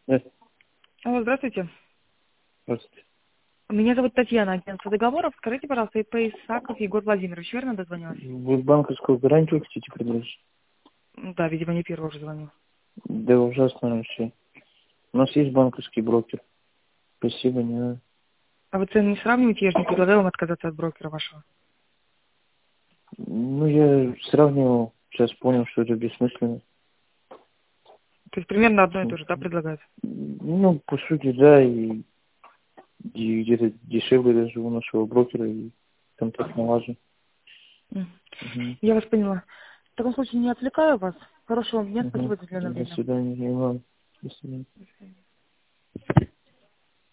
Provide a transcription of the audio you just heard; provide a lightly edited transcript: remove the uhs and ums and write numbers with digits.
Да, Алло, здравствуйте. здравствуйте. Меня зовут Татьяна, агентство договоров. Скажите, пожалуйста, ИП Исаков Егор Владимирович, верно дозвонилась? Вы банковскую гарантию хотите предложить? Да, видимо, не первый уже звоню. Да ужасно вообще. У нас есть банковский брокер. Спасибо, не надо. А вы цены не сравниваете? Я же не предлагаю вам отказаться от брокера вашего. Ну, я сравнивал, сейчас понял, что это бессмысленно. То есть примерно одно и то же, да, предлагают? Ну, по сути, да, и где-то дешевле даже у нашего брокера, и контакт налажен. М. Угу. Я вас поняла. В таком случае не отвлекаю вас. Хорошего вам дня, Угу. спасибо за уделенное До время. свидания, не надо. До свидания.